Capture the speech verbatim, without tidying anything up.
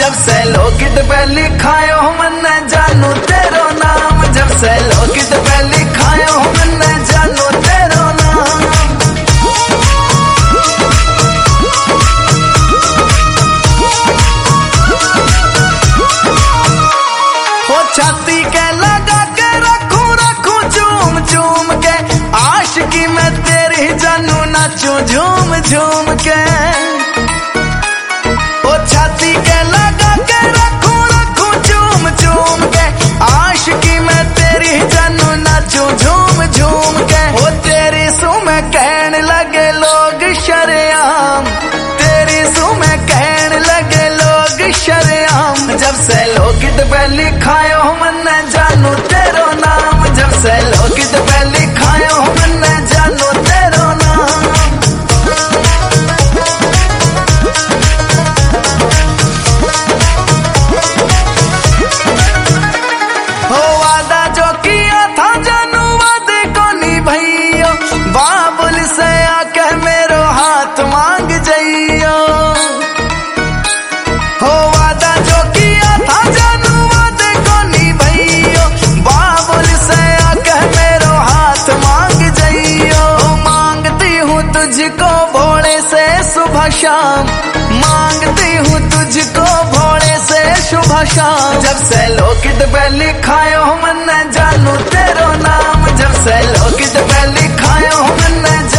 जब से लोकित पे लिखायो मन जानू तेरो नाम, जब से लोकित पे लिखायो मन जानू तेरो नाम। हो छाती के लगा के रखू रखू झूम झूम के, आशिकी में तेरी जानू नाचू झूम झूम के। हो छाती के लगा के रखू रखू झूम झूम के, आशिकी में तेरी जानू नाचू झूम झूम के। हो तेरी सू में कहने लगे लोग शरेआम, तेरी सू में कहने लगे लोग शरेआम। जब से लोकित पे लिखायो मन जानू तेरो नाम, जब से लोकित पे लिखायो मन जानू तेरो नाम। हो वादा जो किया था जानू वादे को निभाइयो, बाबुल से आके मेरो हाथ मांग जाइयो। हो वादा जो किया था जानू वादे को निभाइयो, बाबुल से आके मेरो हाथ मांग जाइयो। मांगती हूँ तुझको भोले से सुबह शाम, मांगती हूँ तुझको भोले से सुबह शाम। जब से लोकित पे लिखायो मन जानू तेरो नाम, जब से लोकित पे लिखायो मन